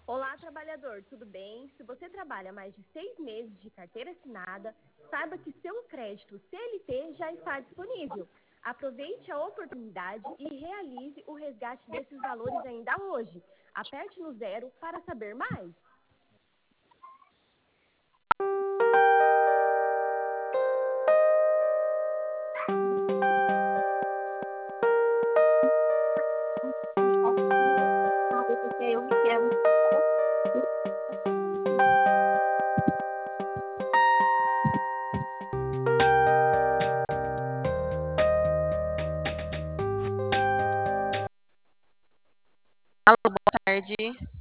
Olá, trabalhador, tudo bem? Se você trabalha mais de 6 meses de carteira assinada, saiba que seu crédito CLT já está disponível. Aproveite a oportunidade e realize o resgate desses valores ainda hoje. Aperte no zero para saber mais. Eu quero. Alô, boa tarde.